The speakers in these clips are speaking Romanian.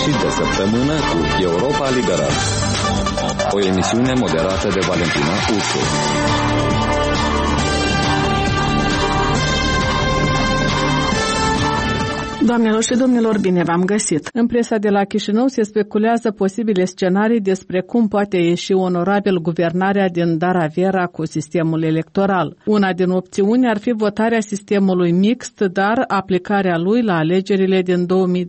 sfârșit de săptămână cu Europa Liberă. O emisiune moderată de Valentina Ursu. Doamnelor și domnilor, bine v-am găsit! În presa de la Chișinău se speculează posibile scenarii despre cum poate ieși onorabil guvernarea din Daraviera cu sistemul electoral. Una din opțiuni ar fi votarea sistemului mixt, dar aplicarea lui la alegerile din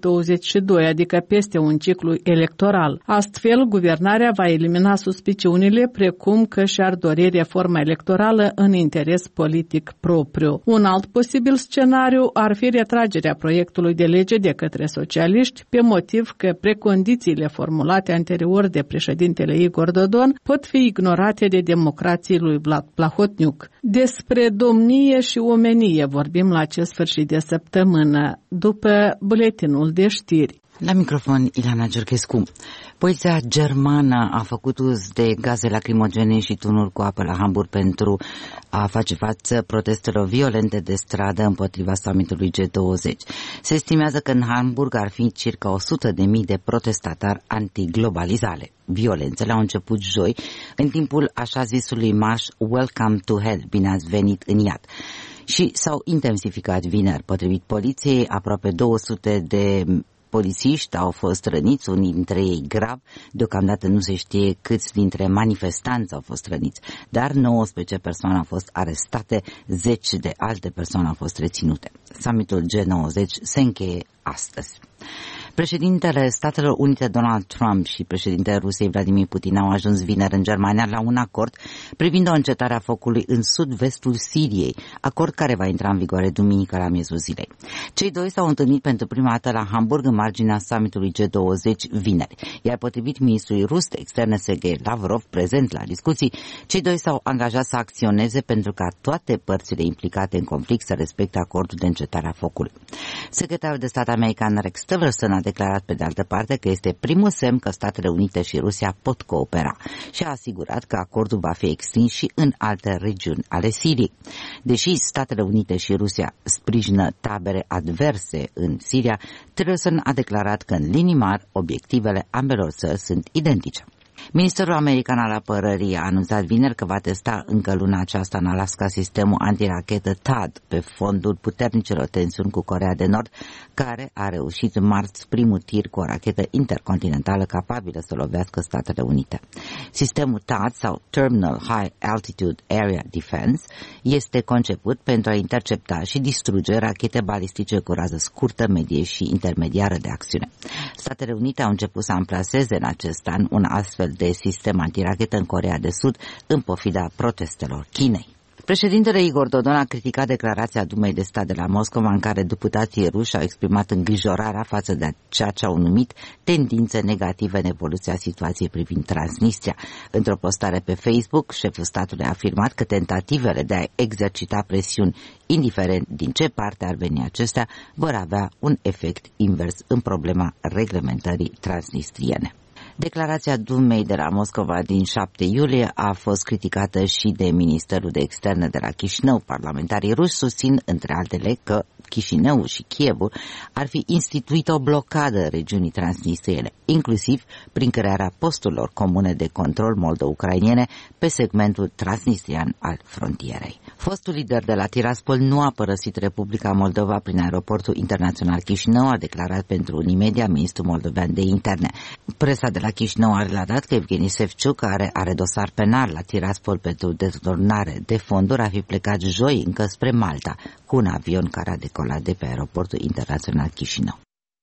2022, adică peste un ciclu electoral. Astfel, guvernarea va elimina suspiciunile precum că și-ar dori reforma electorală în interes politic propriu. Un alt posibil scenariu ar fi retragerea proiectului de lege de către socialiști, pe motiv că precondițiile formulate anterior de președintele Igor Dodon pot fi ignorate de democrații lui Vlad Plahotniuc. Despre domnie și omenie vorbim la acest sfârșit de săptămână, după buletinul de știri. La microfon, Ileana Giurchescu. Poliția germană a făcut uz de gaze lacrimogene și tunuri cu apă la Hamburg pentru a face față protestelor violente de stradă împotriva summitului G20. Se estimează că în Hamburg ar fi circa 100.000 de protestatari antiglobalizare. Violențele au început joi, în timpul așa zisului marș Welcome to Hell, bine ați venit în iad, și s-au intensificat vineri. Potrivit poliției, aproape 200 de polițiști au fost răniți, unii dintre ei grav. Deocamdată nu se știe câți dintre manifestanți au fost răniți, dar 19 persoane au fost arestate, 10 de alte persoane au fost reținute. Summitul G20 se încheie astăzi. Președintele Statelor Unite Donald Trump și președintele Rusiei Vladimir Putin au ajuns vineri în Germania la un acord privind o încetare a focului în sud-vestul Siriei, acord care va intra în vigoare duminică la miezul zilei. Cei doi s-au întâlnit pentru prima dată la Hamburg în marginea summitului G20 vineri, iar potrivit ministrului rus de externe Sergei Lavrov, prezent la discuții, cei doi s-au angajat să acționeze pentru ca toate părțile implicate în conflict să respecte acordul de încetare a focului. Secretarul de stat american Rex Tillerson a declarat pe de altă parte că este primul semn că Statele Unite și Rusia pot coopera și a asigurat că acordul va fi extins și în alte regiuni ale Siriei. Deși Statele Unite și Rusia sprijină tabere adverse în Siria, Tillerson a declarat că în linii mari obiectivele ambelor țări sunt identice. Ministerul American al Apărării a anunțat vineri că va testa încă luna aceasta în Alaska sistemul antirachetă THAAD pe fondul puternicelor tensiuni cu Coreea de Nord, care a reușit marți primul tir cu o rachetă intercontinentală capabilă să lovească Statele Unite. Sistemul THAAD sau Terminal High Altitude Area Defense este conceput pentru a intercepta și distruge rachete balistice cu rază scurtă, medie și intermediară de acțiune. Statele Unite au început să amplaseze în acest an un astfel de sistem antirachetă în Coreea de Sud, în pofida protestelor Chinei. Președintele Igor Dodon a criticat declarația Dumei de Stat de la Moscova, în care deputații ruși au exprimat îngrijorarea față de ceea ce au numit tendințe negative în evoluția situației privind Transnistria. Într-o postare pe Facebook, șeful statului a afirmat că tentativele de a exercita presiuni, indiferent din ce parte ar veni acestea, vor avea un efect invers în problema reglementării transnistriene. Declarația Dumei de la Moscova din 7 iulie a fost criticată și de Ministerul de Externe de la Chișinău. Parlamentarii ruși susțin, între altele, că Chișinău și Kievul ar fi instituit o blocadă regiunii transnistriene, inclusiv prin crearea posturilor comune de control moldo-ucrainiene pe segmentul transnistrian al frontierei. Fostul lider de la Tiraspol nu a părăsit Republica Moldova prin aeroportul internațional Chișinău, a declarat pentru Unimedia ministrul moldovean de interne. Presa de la Chișinău a relatat că Evgeni Sevciuc, care are dosar penal la Tiraspol pentru deturnare de fonduri, a fi plecat joi încă spre Malta cu un avion care a decolat de pe aeroportul internațional Chișinău.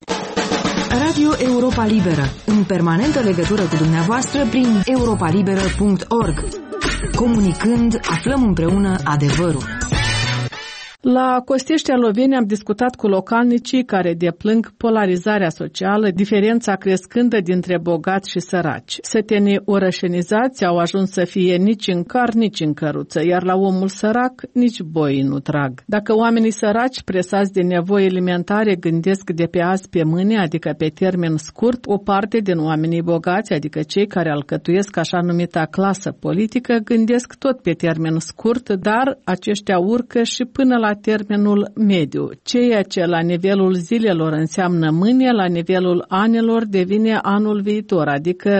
Radio Europa Liberă, în permanentă legătură cu dumneavoastră prin europalibera.org. Comunicând, aflăm împreună adevărul. La Costeștea Loveni am discutat cu localnicii care deplâng polarizarea socială, diferența crescândă dintre bogați și săraci. Sătenii orășenizați au ajuns să fie nici în car, nici în căruță, iar la omul sărac nici boii nu trag. Dacă oamenii săraci, presați de nevoi alimentare, gândesc de pe azi pe mâine, adică pe termen scurt, o parte din oamenii bogați, adică cei care alcătuiesc așa numita clasă politică, gândesc tot pe termen scurt, dar aceștia urcă și până la termenul mediu. Ceea ce la nivelul zilelor înseamnă mâine, la nivelul anilor devine anul viitor, adică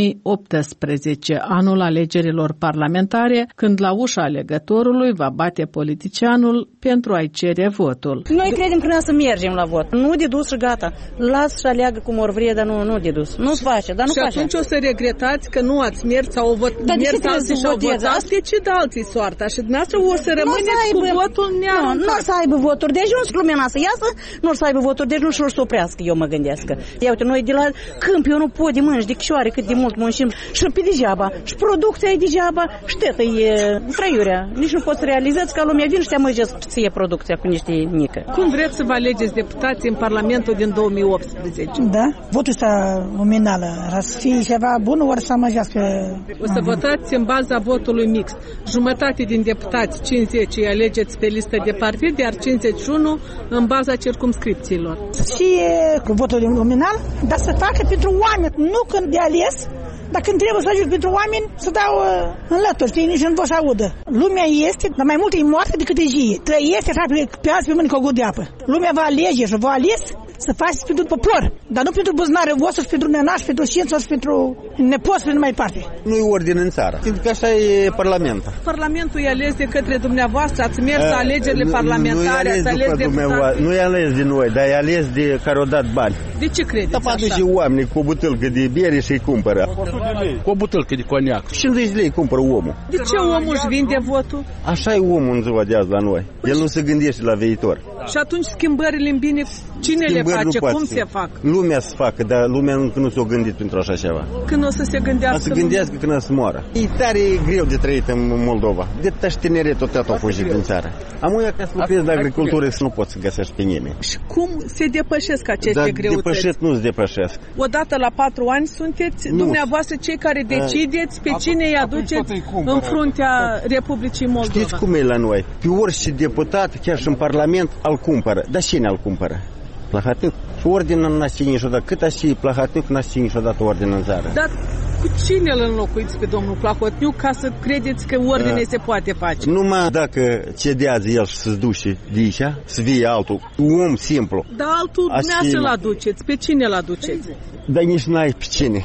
2018, anul alegerilor parlamentare, când la ușa alegătorului va bate politicianul pentru a-i cere votul. Noi credem că noi să mergem la vot. Nu de dus și gata. Lasă și aleagă cum ori vrea, dar nu de dus. Nu-ți face, dar nu face. Și atunci o să regretați că nu ați mers sau mers alții și au votat, decid alții soarta și dumneavoastră o să rămâneți cu votul nearuncat. Nu o să aibă voturi, deci nu lumea n-a să iasă, nu o să aibă voturi, deci nu și-or să oprească, eu mă gândesc. Ia uite, noi de la câmp, eu nu pot de mânci, de cșoare, cât de mult muncim și pe degeaba, și producția e degeaba, și tătă e trăiurea. Nici nu poți să realizați ca lumea vin și te amăgesc să iei producția cu niște mică. Cum vreți să vă alegeți deputații în Parlamentul din 2018? Da, votul ăsta nominal, să fie ceva bun, ori să amăgească. O să votați în baza votului mixt. Jumătate din deputați, 50, îi alegeți pe listă de partid, iar 51 în baza circumscripțiilor. Să fie cu votul nominal, dar să facă pentru oameni, nu când de ales, dar când trebuie să ajut pentru oameni, să dau în lături, știi, nici nu vă să audă. Lumea este, dar mai mult e moartă decât e gie. Trăiesc așa pe azi pe mâini cu o gură de apă. Lumea va alege și va ales să faceți pentru popor, dar nu pentru buzunare voastră, pentru nenași, pentru știință, pentru nepoți, pentru mai parte. Nu e ordine în țară, pentru că așa e Parlamentul. Parlamentul e ales de către dumneavoastră, ați mers la alegerile parlamentare, ați ales deputați. Nu e ales de noi, dar e ales de care au dat bani. De ce credeți așa? Aduce oamenii cu o butelcă de biere și îi cumpără. Cu o butelcă de coniac. 50 lei cumpără omul. De ce omul își vinde votul? Așa e omul în ziua de azi la noi. El nu se gândește la viitor. Și atunci schimbările în bine, cine le face? Cum se fac? Lumea se facă, dar lumea nu s-o gândit pentru așa ceva. Când o să se gândească? O să gândească când o să moară. E tare greu de trăit în Moldova. De tași tineret tot au fugit din țară. Amuia ca să lucrezi de agricultură să nu poți să găsești pe nimeni. Și cum se depășesc aceste greutăți? Depășesc, nu se depășesc. Odată la 4 ani sunteți dumneavoastră cei care decideți pe cine îi aduceți în fruntea Republicii Moldova. Știți cum e la noi? Pe orice deputat, chiar și în Parlament, îl cumpără. Dar cine îl cumpără? Plahatnic. Și ordinea n-a ști niciodată. Cât aș fi Plahatnic, n-a ști niciodată ordinea în țară. Dar cu cine îl înlocuiți pe domnul Plahotniuc ca să credeți că ordine se poate face? Numai dacă cedează el și se duce de aici, să vie altul, un om simplu. Dar altul dumneavoastră îl aduceți. Pe cine îl aduceți? Dar nici n-ai pe cine.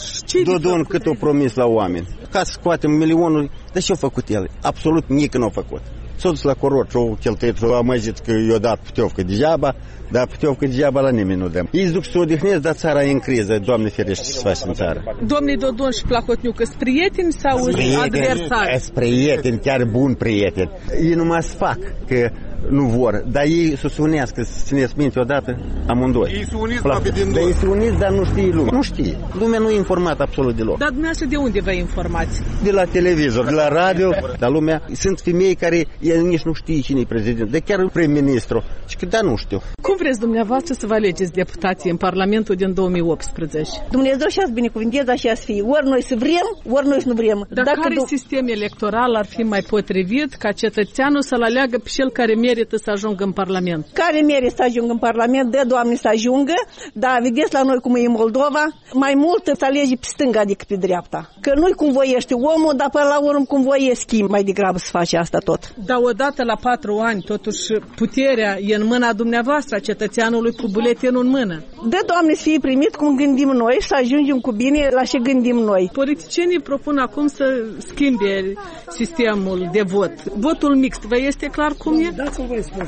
Dodon cât o promis la oameni. Ca să scoatem milionul, dar ce-a făcut el? Absolut nimic nu a făcut. S-a dus la corot și-a cheltuit și-a amăjit că i-a dat puteovcă degeaba, dar puteovcă degeaba la nimeni nu dăm. Ei zic să o odihnesc, dar țara e în criză. Doamne ferește ce se face în țară. Domnii Dodon și Plahotniuc, sunt prieteni sau adversari? Sunt prieteni, chiar buni prieteni. Ei numai să fac că nu vor, dar ei să se unească, să țineți minte odată amândoi. Ei se uniți, dar ei se uniți, dar nu știe lumea. Nu știe. Lumea nu e informată absolut deloc. Dar dumneavoastră de unde vă informați? De la televizor, de la radio, dar lumea. Sunt femei care nici nu știe cine e prezident, de chiar prim-ministru. Și că da, nu știu. Cum vreți dumneavoastră să vă alegeți deputații în Parlamentul din 2018? Dumnezeu și-ați binecuvinteze așa să fie. Ori noi să vrem, ori noi să nu vrem. Dar care sistem electoral ar fi mai potrivit ca cetățeanul să-l aleagă pe cel care merită să ajungă în Parlament? Care merită să ajungă în Parlament, dă Doamne să ajungă, dar vedeți la noi cum e în Moldova, mai mult să alege pe stânga decât pe dreapta. Că nu-i cum voiește omul, dar până la urmă cum voie schimb mai degrabă să face asta tot. Dar odată la 4 ani, totuși, puterea e în mâna dumneavoastră, a cetățeanului cu buletinul în mână. Dă Doamne să fie primit cum gândim noi, să ajungem cu bine la ce gândim noi. Politicienii propun acum să schimbe sistemul de vot. Votul mixt, vă este clar cum e? Dați-mi voi spune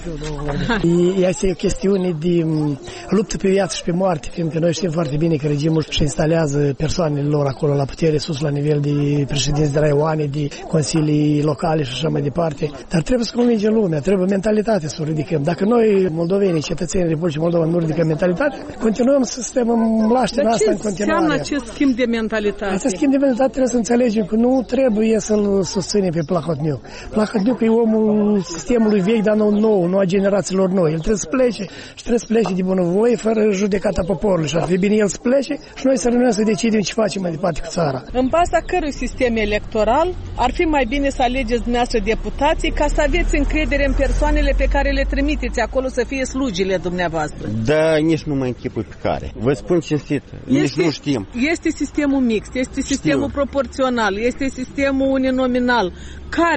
eu, este o chestiune de luptă pe viață și pe moarte, fiindcă noi știm foarte bine că regimul își instalează persoanele lor acolo la putere, sus la nivel de președinți de raioane, de consilii locale și așa mai departe. Dar trebuie să convingem lumea, trebuie mentalitate să o ridicăm. Dacă noi, moldovenii, cetățenii Republicii Moldova, nu ridicăm mentalitate, continuăm să stăm în laștina asta în continuare. Dar ce înseamnă acest schimb de mentalitate? Acest schimb de mentalitate trebuie să înțelegem că nu trebuie să-l susținem pe Plahotniuc. Plahotniuc e omul sistemului vechi, dar nou, nu a generațiilor noi. El trebuie să plece și trebuie să plece de bunăvoie, fără judecata poporului. Și ar fi bine el să plece și noi să rămânem să decidem ce facem mai departe cu țara. În baza cărui sistem electoral ar fi mai bine să alegeți dumneavoastră deputații ca să aveți încredere în persoanele pe care le trimiteți acolo să fie slugile dumneavoastră? Da, nici nu mă închipui pe care. Vă spun cinstit, nici nu știm. Este sistemul mixt, este sistemul proporțional, este sistemul uninominal. Care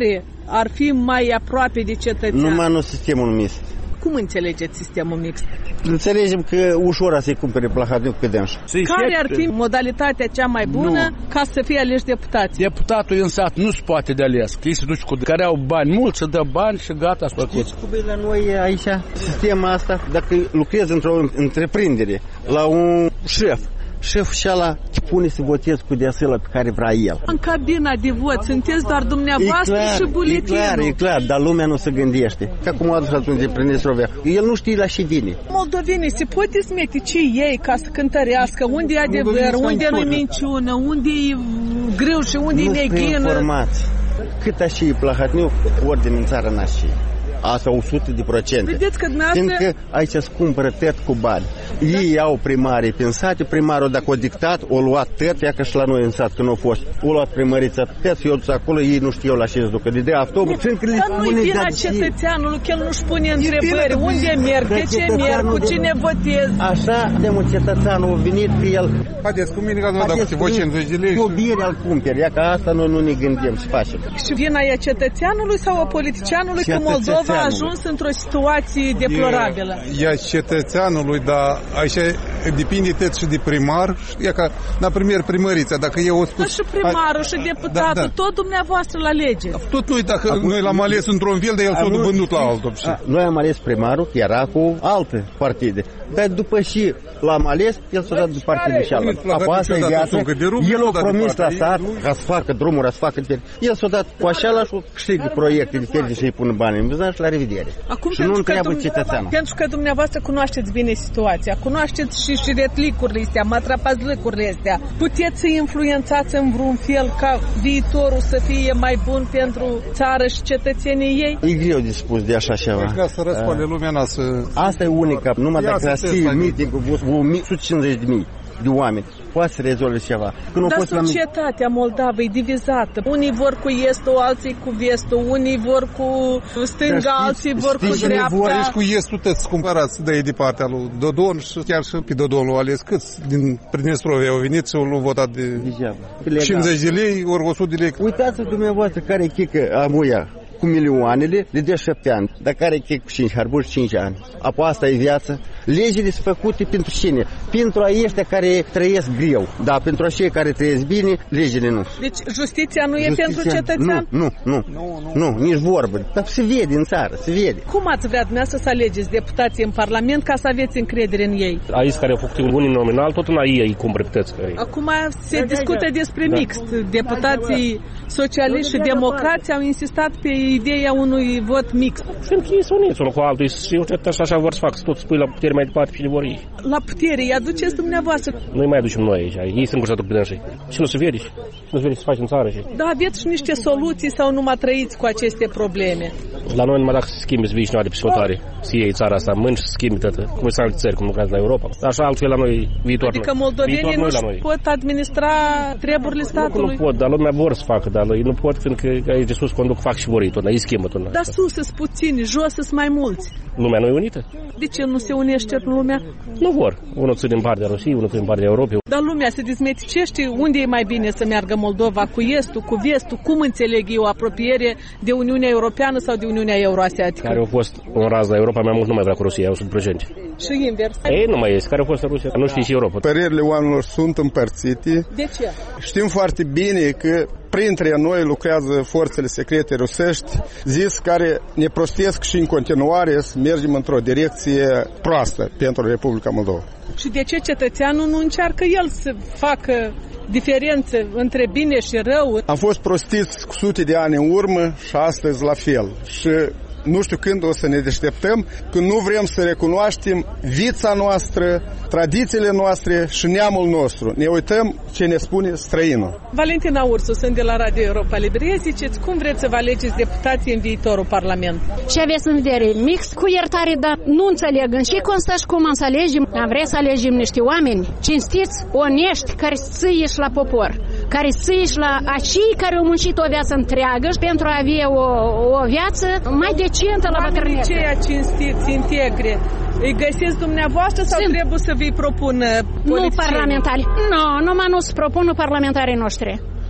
ar fi mai aproape de cetățean. Numai nu sistemul mixt. Cum înțelegeți sistemul mixt? Înțelegem că ușor să-i cumpere Plahotniuc pe dânsul. Care ar fi modalitatea cea mai bună ca să fie aleși deputați? Deputatul în sat nu se poate de ales. Ei se duce cu care au bani mulți, să dă bani și gata, s-a făcut. Știți cum e la noi aici sistemul asta? Dacă lucrezi într-o întreprindere, la un șef, șeful și ala te pune să votezi cu deasila pe care vrea el. În cabina de vot sunteți doar dumneavoastră și buletinul. E clar, dar lumea nu se gândește. Că cum a adus atunci prin Nistrovia. El nu știe la ce vine. Moldovenii se pot smeti ce ei ca să cântărească, unde e adevăr, unde nu-i minciună, unde e greu și unde e neghină. Informați. Cât așa e Plahotniuc, ordine în țară n-așa. Asta 100%. Vedeți că dumneavoastră... Fiindcă aici se cumpără tăt cu bani. Ei au primarii prin sate, primarul dacă a dictat, o luat tăt, ia că și la noi în sat, când a fost, o luat primărița tăt, i-o dus acolo, ei nu știu la ce se ducă. De autobuz, dar nu-i vina cetățeanului, că el nu-și pune întrebări, unde merg, de ce merg, cu cine votez. Așa, de un cetățeanul a venit că el... Haideți cu mine, că dacă te voi 50 de lei... Cu bine al cumperi, ia că asta noi nu ne gândim să facem. Și vina e cetățeanului sau a politicianului că Moldova a ajuns într-o situație deplorabilă? E cetățeanului, dar așa depinde tot și de primar. E ca, la primărița, dacă eu o spus... Și primarul și deputatul, tot dumneavoastră la lege. Tot noi, dacă noi l-am ales într-un fel, dar el s-a vândut la altul. Noi am ales primarul, era cu alte partide. Dar după și l-am ales, el s-a dat de partidul cealaltă. Apoi asta e viața. El a promis la sat ca să facă drumuri, să facă... El s-a dat cu așa și câștigă proiecte diferite și îi pun bani în buzunar și la revedere. Acum, și nu întreabă cetățeanul. Pentru că dumneavoastră cunoașteți bine situația, cunoașteți și retlicurile astea, matrapazlăcurile astea. Puteți să influențați în vreun fel ca viitorul să fie mai bun pentru țară și cetățenii ei? E greu de spus de așa ceva. Ca să răspande lumea noastră. Asta e unica. Numai dacă ați meeting cu 150.000 de oameni, poate să rezolve ceva. Dar societatea Moldavă e divizată. Unii vor cu estul, alții cu vestul, unii vor cu stânga, alții vor cu dreapta. Vor cu estul, toți cumpărați de de partea lui Dodon și chiar și pe Dodon l-au ales câți din Pridnestrovia au venit și l-au votat de 50 de lei, ori 100 de lei. Uitați-vă dumneavoastră care chică amuia cu milioanele, le dă 7 ani, dar care chică cu 5 harburi 5 ani. Apoi asta e viața. Legile sunt făcute pentru cine? Pentru aceștia care trăiesc greu. Dar pentru aceia care trăiesc bine, legile nu. Deci justiția nu e pentru cetățean? Nu, nici vorbă. Dar se vede în țară, se vede. Cum ați vrea dumneavoastră să alegeți deputații în Parlament ca să aveți încredere în ei? Aici care au făcut unii nominal, tot în ei îi cumpărătăți. Acum se discută despre mixt. Deputații socialiști și democrați au insistat pe ideea unui vot mixt. Sunt ei să uniți unul cu altul și așa vor să facă, să tot spui la putere mai departe și de vor ei. La putere, îi aduceți dumneavoastră. Noi mai aducem noi aici, ei sunt cu pe dânsii. Și nu se vede, nu se vede să faci în țară. Da, aveți și niște soluții sau numai trăiți cu aceste probleme? La noi numai dacă se schimbi să vii și noi de psihotare, să iei țara asta, mâini și să schimbi toată, cum sunt alte țări, cum lucrează la Europa. Dar așa altfel la noi viitor. Adică moldovenii nu pot administra treburile statului? Nu pot, dar lumea vor să facă, dar ei nu pot, fiindcă aici de sus conduc fac și vor ei tot, ei schimbă tot. Dar sus sunt puțini, jos sunt mai mulți. Lumea nu e unită? De ce nu se unește lumea? Nu vor. Unul ține din partea Rusiei, unul ține din partea Europei. Dar lumea se dezmeticește. Unde e mai bine să meargă Moldova? Cu estul, cu vestul? Cum înțeleg eu apropiere de Uniunea Europeană sau de Uniunea Euroasiatică? Care au fost în rază la Europa mai mult nu mai vrea cu Rusia, au sunt prezente. Și invers? Ei, nu mai este. Care au fost în Rusia? Nu știi și Europa. Părerile oamenilor sunt împărțite. De ce? Știm foarte bine că printre noi lucrează forțele secrete rusești, zis care ne prostesc și în continuare să mergem într-o direcție proastă pentru Republica Moldova. Și de ce cetățeanul nu încearcă el să facă diferențe între bine și rău? Am fost prostiți cu sute de ani în urmă și astăzi la fel. Și nu știu când o să ne deșteptăm, când nu vrem să recunoaștem viața noastră, tradițiile noastre și neamul nostru. Ne uităm ce ne spune străinul. Valentina Ursu, sunt de la Radio Europa Liberă. Ziceți, cum vreți să vă alegeți deputații în viitorul Parlament? Și aveți în vedere mix, cu iertare, dar nu înțeleg în ce constă și cum să alegem. Am vrea să alegem niște oameni cinstiți, onești, care țâieși la popor, care țâieși la acei care au muncit o viață întreagă pentru a avea o viață mai decentă la bătrânețe. Oamenii aceia cinstiți, integre, îi găsiți dumneavoastră sau trebuie să vi propună politicienii? Nu parlamentari. Nu, numai nu se propună parlamentarii noștri.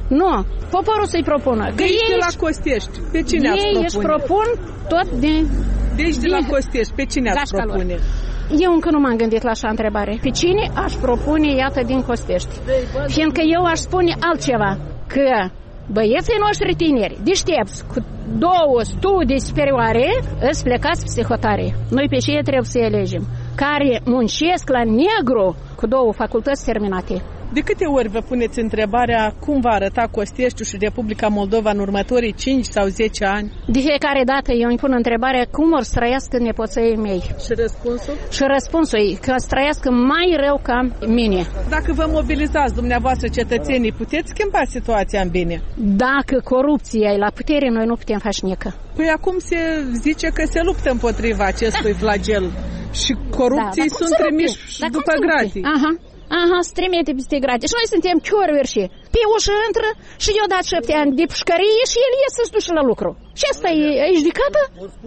Nu, poporul să-i propună. De aici de la Costești, pe cine ați propune? Ei își propun tot de... De aici de la Costești, pe cine ați propune? Eu încă nu m-am gândit la așa întrebare. Pe cine aș propune, iată, din Costești? Fiindcă eu aș spune altceva, că băieții noștri tineri, deștepți, cu 2 studii superioare, îți plecați psihotare. Noi pe ce trebuie să alegem? Care muncesc la negru cu 2 facultăți terminate. De câte ori vă puneți întrebarea cum va arăta Costeștiul și Republica Moldova în următorii 5 sau 10 ani? De fiecare dată eu îmi pun întrebarea cum or să trăiască nepoței mei. Și răspunsul? Și răspunsul e că să trăiască mai rău ca mine. Dacă vă mobilizați dumneavoastră cetățenii, puteți schimba situația în bine? Dacă corupția e la putere, noi nu putem face nică. Păi acum se zice că se luptă împotriva acestui flagel și corupții sunt trimiși după gratii. Aha, se trimite peste gratii. Și noi suntem chiorverși. Pe ușă intră și eu dat 7 ani de pușcărie și el iese să duce la lucru. Și asta e judecată?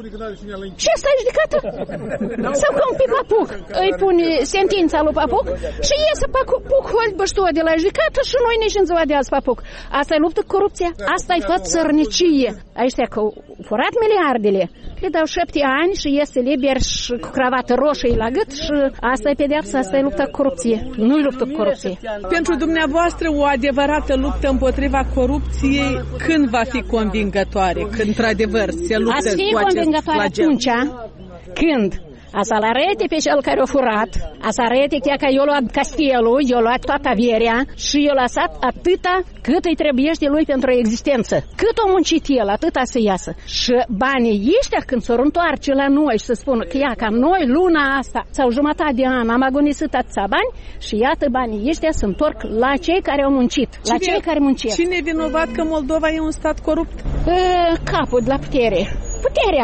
Și asta e judecată? Sau cum pe Papuc îi pune sentința lui Papuc și iese Papuc hol băștua de la judecată și noi nici în ziua de azi Papuc. Asta e luptă cu corupția? Asta e fățărnicie. Aici că furat miliardele. Le dau 7 ani și iese liber și cu cravată roșie la gât și asta e pedeapsa, asta e luptă cu corupție. Nu e luptă cu corupție. Pentru dumneavoastră o adevărată luptă împotriva corupției când va fi convingătoare? Când într-adevăr se luptă cu acest flagel? Atunci când a să-l arete pe cel care a furat, a să arete că eu luat castelul, eu luat toată averea și eu lăsat atâta cât îi trebuiește lui pentru existență. Cât a muncit el, atâta să iasă. Și banii ăștia când s-o întoarce la noi și să spună că ia, cam noi luna asta sau jumătate de an am agonisit atâția bani și iată banii ăștia se întorc la cei care au muncit, la cei care muncesc. Cine e vinovat că Moldova e un stat corupt? Capul de la putere. Puterea!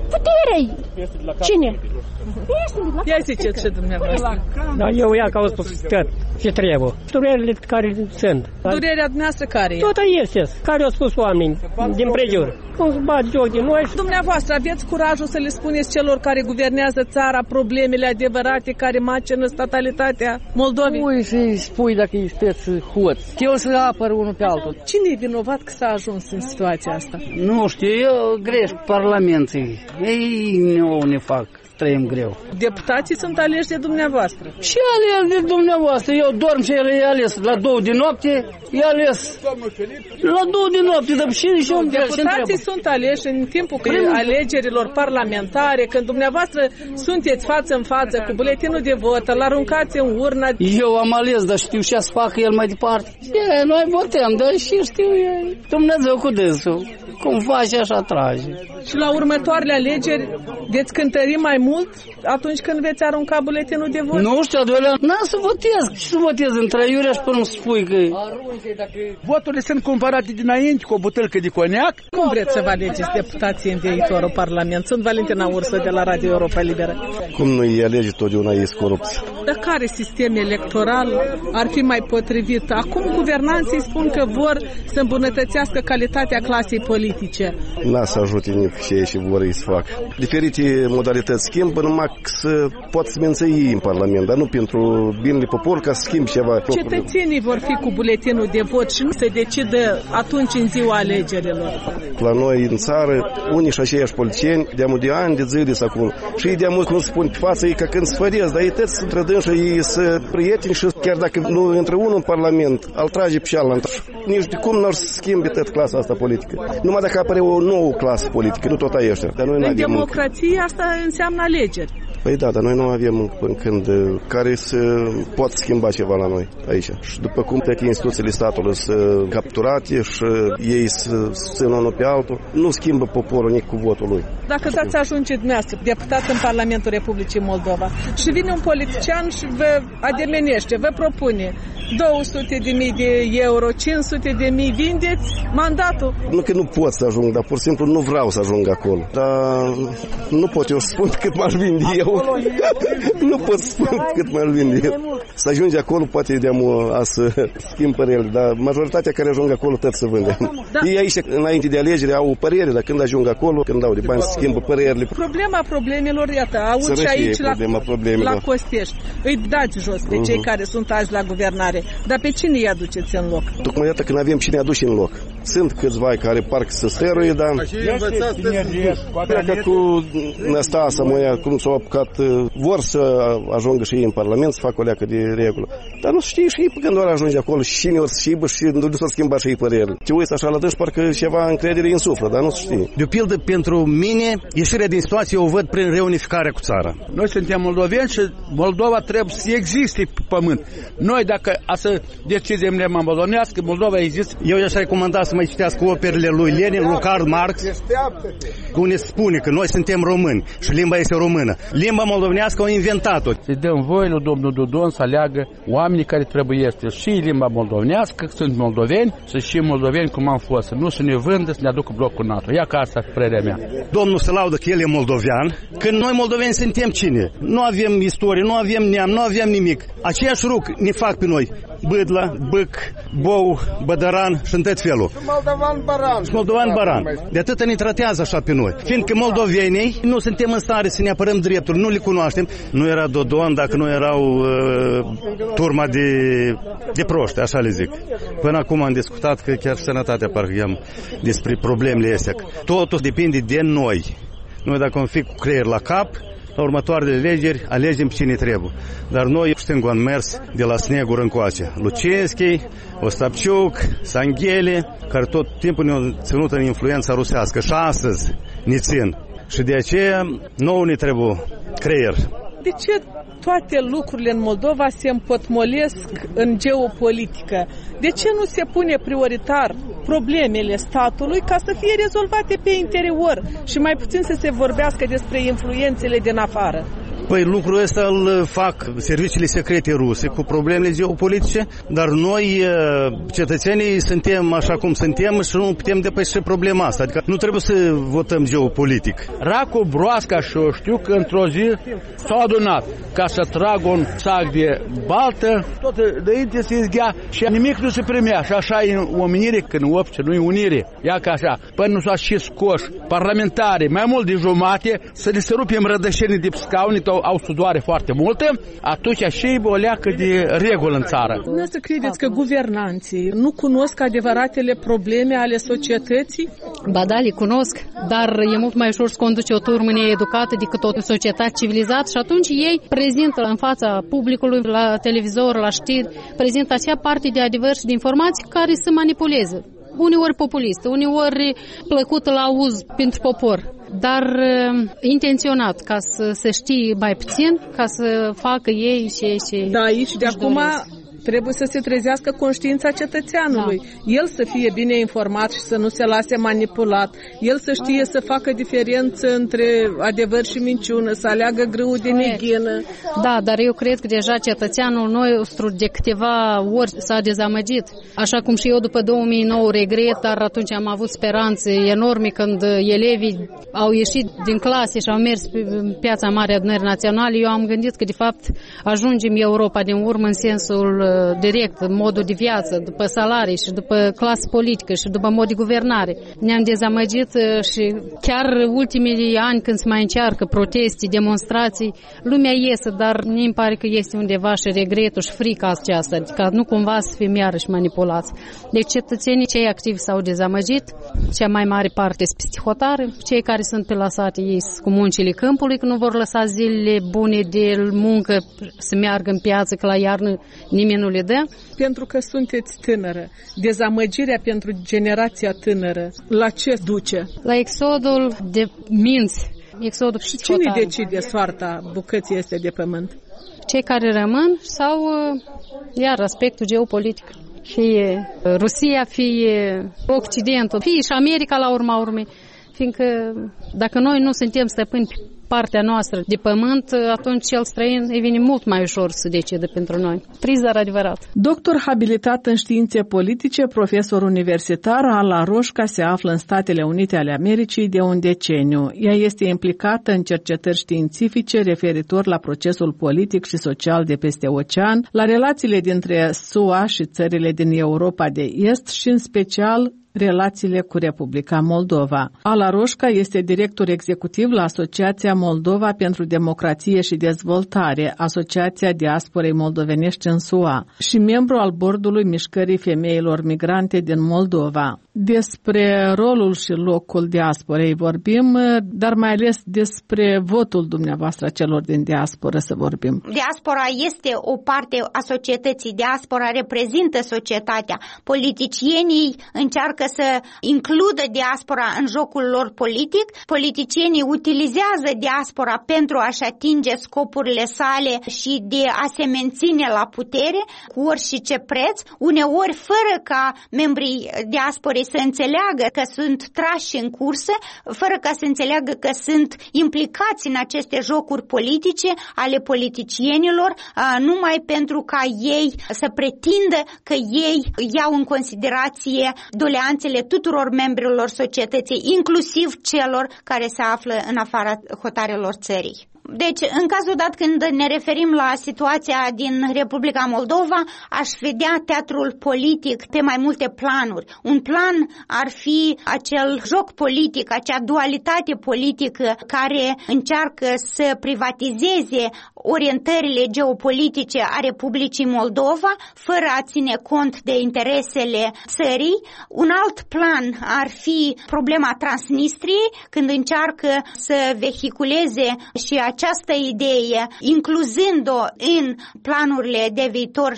Cine? Ia ziceți și dumneavoastră. Da, eu ia că au spus ce trebuie. Durerile care sunt. Durerea dumneavoastră care e? Tot este. Care au spus oameni din prejur. Cum se bat joc din noi. Dumneavoastră aveți curajul să le spuneți celor care guvernează țara problemele adevărate care macină statalitatea Moldovei? Pui să-i spui dacă îi sunteți hoți. Eu să apăr unul pe altul. Cine e vinovat că s-a ajuns în situația asta? Nu știu, eu greș parlamenții. Ei ne fac. Trăim greu. Deputații sunt aleși de dumneavoastră. Și ales de dumneavoastră. Eu dorm și el e ales la 2 de noapte, e ales la 2 de noapte. Dar și deputații sunt aleși în timpul alegerilor parlamentare, când dumneavoastră sunteți față în față cu buletinul de vot, îl aruncați în urnă. Eu am ales, dar știu ce să facă el mai departe. Noi votăm, dar și știu eu. Dumnezeu cu dânsul. Cum face, așa trage. Și la următoarele alegeri veți cântări mai mult atunci când veți arunca buletinul de vot? Nu știu, adoilea, n-am să votez. Și să votez între iurea și până să spui că... Voturile sunt cumpărate dinainte cu o butelcă de coniac. Cum vreți să vă alegeți deputații în viitorul Parlament? Sunt Valentina Ursă de la Radio Europa Liberă. Cum nu îi alege totdeauna e corupție? Dar care sistem electoral ar fi mai potrivit? Acum guvernanții spun că vor să îmbunătățească calitatea clasei politice. N-a să ajute nici și ei și vor ei să facă. Diferite modalități schimbă, numai să pot să menții în Parlament, dar nu pentru binele poporului ca să schimb ceva. Cetățenii vor fi cu buletinul de vot și nu se decidă atunci în ziua alegerilor. La noi în țară, unii și aceiași politicieni, de-amul de ani, de zile să acum. Și ei de-amul cum spun pe față, ei ca când sfăresc, dar ei tăți să trădân și ei să prieteni și chiar dacă nu între unul în Parlament, îl trage pe cealaltă. Nici de cum n-ar să schimbe tot clasa asta politică. Numai dacă apare o nouă clasă politică, nu tot aia ăștia. În democrație asta înseamnă alegeri. Păi da, dar noi nu avem până când care să pot schimba ceva la noi aici. Și după cum toate instituțiile statului sunt capturate și ei să țină unul pe altul, nu schimbă poporul nici cu votul lui. Dacă dați ajunge dumneavoastră deputat în Parlamentul Republicii Moldova și vine un politician și vă ademenește, vă propune 200.000 de euro, 500.000, vindeți mandatul? Nu că nu pot să ajung, dar pur și simplu nu vreau să ajung acolo. Dar nu pot eu să spun cât m-aș vinde eu. Nu pot spune cât mai vin el. Să ajunge acolo, poate să schimb păreri, dar majoritatea care ajung acolo tot să vândă. Ei aici, înainte de alegere, au părere, dar când ajung acolo, când dau de bani, schimbă părerile. Problema problemelor, iată, aud și aici la Costești. Îi dați jos pe cei care sunt azi la guvernare, dar pe cine îi aduceți în loc? Tocmai iată că nu avem cine aduce în loc. Sunt câțiva care parcă să stăruie, dar dacă cu Năstasa, cum s-au apucat, vor să ajungă și ei în Parlament, să facă o leacă de regulă. Dar nu știe și ei când doar ajunge acolo și cine o să șibă și nu s-a schimbat și ei părerile. Te uiți așa la dâns, parcă ceva încredere în suflet, dar nu se știe. De pildă, pentru mine, ieșirea din situație o văd prin reunificarea cu țara. Noi suntem moldoveni și Moldova trebuie să existe pe pământ. Noi, dacă să decidem lemba moldovenească, Moldova există. Eu i-aș recomanda să mai citească operele lui Lenin, lui Karl Marx, unde spune că noi suntem români și limba este română. Limba moldovenească au inventat-o. Să dăm voie lui domnul Dodon să aleagă oamenii care trebuie și limba moldovenească, că sunt moldoveni, să și moldoveni cum am fost. Nu să ne vândă, să ne aducă blocul NATO. Ia ca asta părerea mea. Domnul se laudă că el e moldovean, când noi moldoveni suntem cine? Nu avem istorie, nu avem neam, nu avem nimic. Aceiași ruc ne fac pe noi. Bâdla, bâc, bou, bădăran și în tot felul. Și moldovan baran. De atât ne tratează așa pe noi. Fiindcă moldovenii nu suntem în stare să ne apărăm drepturi, nu le cunoaștem. Nu era Dodon dacă nu erau turma de proști, așa le zic. Până acum am discutat că chiar sănătatea parcă i-am despre problemele astea. Totul depinde de noi. Noi dacă am fi cu creier la cap, la următoarele alegeri, alegem pe cine trebuie. Dar noi stângul am mers de la Snegur încoace. Lucinski, Ostapciuc, Sanghele, care tot timpul ne-au ținut în influența rusească și astăzi ne țin. Și de aceea nouă ne trebuie creier. De ce toate lucrurile în Moldova se împotmolesc în geopolitică? De ce nu se pune prioritar problemele statului ca să fie rezolvate pe interior și mai puțin să se vorbească despre influențele din afară? Păi lucrul ăsta îl fac serviciile secrete ruse cu problemele geopolitice, dar noi, cetățenii, suntem așa cum suntem și nu putem depăși problema asta. Adică nu trebuie să votăm geopolitic. Racu, broasca și eu știu că într-o zi s-au adunat ca să tragă un sac de baltă, tot înainte se izghea și nimic nu se primea. Și așa e omenire când opce, nu e unire. Ia ca așa, până nu s-a și scoși parlamentari, mai mult de jumate, să le se rupem rădășenii de scaune, au sudoare foarte multă, atunci și o leacă de regulă în țară. Nu să credeți că guvernanții nu cunosc adevăratele probleme ale societății? Ba da, le cunosc, dar e mult mai ușor să conduce o turmă needucată decât o societate civilizată și atunci ei prezintă în fața publicului, la televizor, la știri, prezintă acea parte de adevăr și de informații care se manipulează. Uneori populistă, uneori plăcută la auz pentru popor, dar intenționat, ca să se știe mai puțin, ca să facă ei și da, aici de acum trebuie să se trezească conștiința cetățeanului. Da. El să fie bine informat și să nu se lase manipulat. El să știe să facă diferență între adevăr și minciună, să aleagă grâul de neghină. Da, dar eu cred că deja cetățeanul nostru de câteva ori s-a dezamăgit. Așa cum și eu după 2009 regret, dar atunci am avut speranțe enorme când elevii au ieșit din clase și au mers pe piața Mare Adunării Naționale. Eu am gândit că de fapt ajungem Europa din urmă în sensul direct, modul de viață, după salarii și după clasă politică și după mod de guvernare. Ne-am dezamăgit și chiar ultimii ani când se mai încearcă proteste, demonstrații, lumea iese, dar mi pare că este undeva și regretul și frica aceasta, ca nu cumva să fim iarăși manipulați. Deci cetățenii cei activi s-au dezamăgit, cea mai mare parte sunt peste hotare, cei care sunt pe lăsate ei cu muncile câmpului, că nu vor lăsa zilele bune de muncă să meargă în piață, că la iarnă nimeni nu le dă. Pentru că sunteți tânără, dezamăgirea pentru generația tânără, la ce duce? La exodul de minți. Exodul și cine decide soarta bucății astea de pământ? Cei care rămân sau iar aspectul geopolitic. Fie Rusia, fie Occidentul, fie și America la urma urmei. Fiindcă dacă noi nu suntem stăpâni partea noastră de pământ, atunci cel străin îi vine mult mai ușor să decide pentru noi. Trizar adevărat. Doctor habilitat în științe politice, profesor universitar, Ala Roșca se află în Statele Unite ale Americii de un deceniu. Ea este implicată în cercetări științifice referitor la procesul politic și social de peste ocean, la relațiile dintre SUA și țările din Europa de Est și în special relațiile cu Republica Moldova. Ala Roșca este director executiv la Asociația Moldova pentru Democrație și Dezvoltare, Asociația Diasporei Moldovenești în SUA, și membru al bordului Mișcării Femeilor Migrante din Moldova. Despre rolul și locul diasporei vorbim, dar mai ales despre votul dumneavoastră celor din diasporă să vorbim. Diaspora este o parte a societății, diaspora reprezintă societatea. Politicienii încearcă să includă diaspora în jocul lor politic, politicienii utilizează diaspora pentru a-și atinge scopurile sale și de a se menține la putere cu orice preț, uneori fără ca membrii diasporei să înțeleagă că sunt trași în cursă, fără ca să înțeleagă că sunt implicați în aceste jocuri politice ale politicienilor, numai pentru ca ei să pretindă că ei iau în considerație doleanțele tuturor membrilor societății, inclusiv celor care se află în afara hotarelor țării. Deci, în cazul dat când ne referim la situația din Republica Moldova, aș vedea teatrul politic pe mai multe planuri. Un plan ar fi acel joc politic, acea dualitate politică care încearcă să privatizeze orientările geopolitice a Republicii Moldova, fără a ține cont de interesele țării. Un alt plan ar fi problema Transnistriei, când încearcă să vehiculeze și această idee, incluzând-o în planurile de viitor,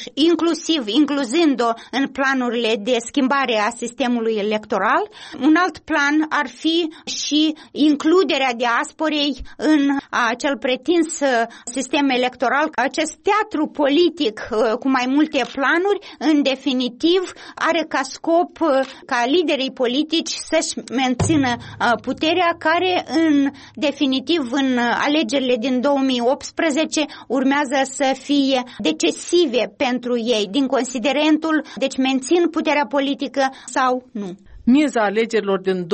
incluzând-o în planurile de schimbare a sistemului electoral. Un alt plan ar fi și includerea diasporei în acel pretins sistem electoral. Acest teatru politic cu mai multe planuri, în definitiv, are ca scop ca liderii politici să-și mențină puterea, care în definitiv în alegerile din 2018 urmează să fie decisive pentru ei, din considerentul, deci mențin puterea politică sau nu. Miza alegerilor din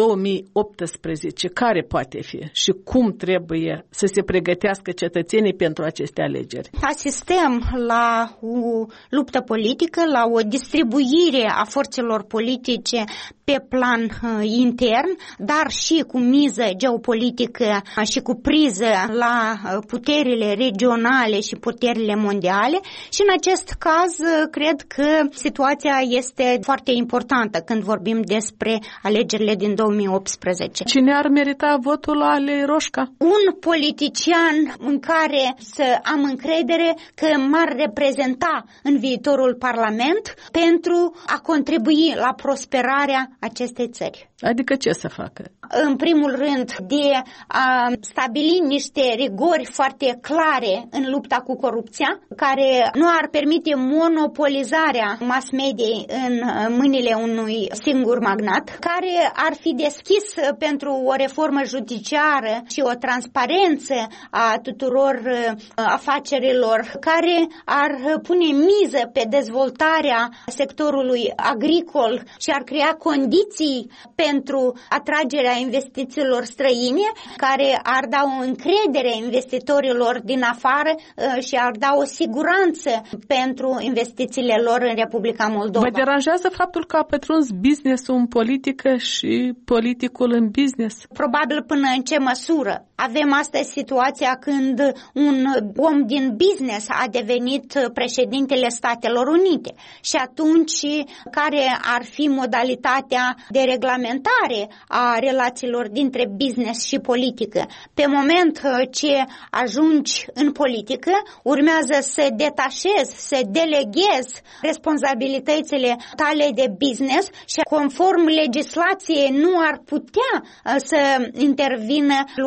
2018, care poate fi și cum trebuie să se pregătească cetățenii pentru aceste alegeri? Asistăm la o luptă politică, la o distribuire a forțelor politice pe plan intern, dar și cu miză geopolitică și cu priză la puterile regionale și puterile mondiale, și în acest caz cred că situația este foarte importantă când vorbim despre alegerile din 2018. Cine ar merita votul ale Roșca? Un politician în care să am încredere că m-ar reprezenta în viitorul Parlament pentru a contribui la prosperarea acestei țări. Adică ce să facă? În primul rând, de a stabili niște rigori foarte clare în lupta cu corupția, care nu ar permite monopolizarea mass mediei în mâinile unui singur magnat, care ar fi deschis pentru o reformă judiciară și o transparență a tuturor afacerilor, care ar pune miză pe dezvoltarea sectorului agricol și ar crea condiții pentru atragerea investițiilor străine, care ar da o încredere investitorilor din afară și ar da o siguranță pentru investițiile lor în Republica Moldova. Vă deranjează faptul că a pătruns business-ul în politică și politicul în business? Probabil până în ce măsură. Avem astăzi situația când un om din business a devenit președintele Statelor Unite și atunci care ar fi modalitatea de reglementare a relațiilor dintre business și politică? Pe moment ce ajungi în politică, urmează să detașezi, să deleghezi responsabilitățile tale de business și conform legislației nu ar putea să intervină luarea deciziilor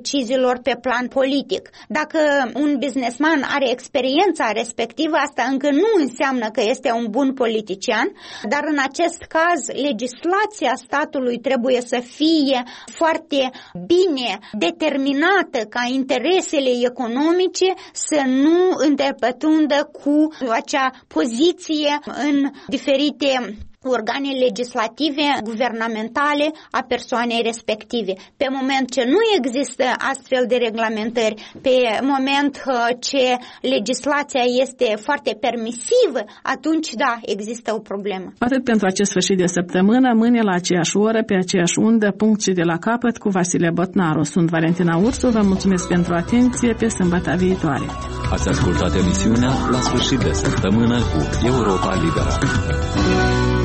deciziilor pe plan politic. Dacă un businessman are experiența respectivă, asta încă nu înseamnă că este un bun politician, dar în acest caz legislația statului trebuie să fie foarte bine determinată ca interesele economice să nu interpătrundă cu acea poziție în diferite organe legislative, guvernamentale a persoanei respective. Pe moment ce nu există astfel de reglementări, pe moment ce legislația este foarte permisivă, atunci da, există o problemă. Atât pentru acest sfârșit de săptămână, mâine la aceeași oră, pe aceeași undă, punct și de la capăt, cu Vasile Botnaru. Sunt Valentina Ursu, vă mulțumesc pentru atenție, pe sâmbătă viitoare. Ați ascultat emisiunea La sfârșit de săptămână cu Europa Liberă.